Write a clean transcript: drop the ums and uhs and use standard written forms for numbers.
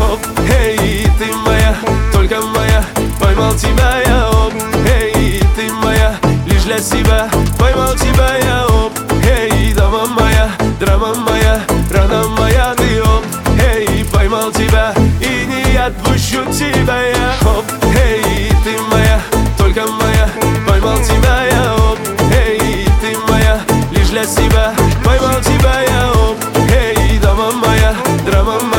Оп, эй, ты моя, только моя, поймал тебя я. Оп, эй, ты моя, лишь для себя, поймал тебя я. Оп, эй, дама моя, драма моя, рана моя. Ты оп, эй, поймал тебя и не отпущу тебя я. Оп, эй, ты моя, только моя, поймал тебя я. Оп, эй, ты моя, лишь для себя, поймал тебя я. Оп, эй, дама моя, драма моя.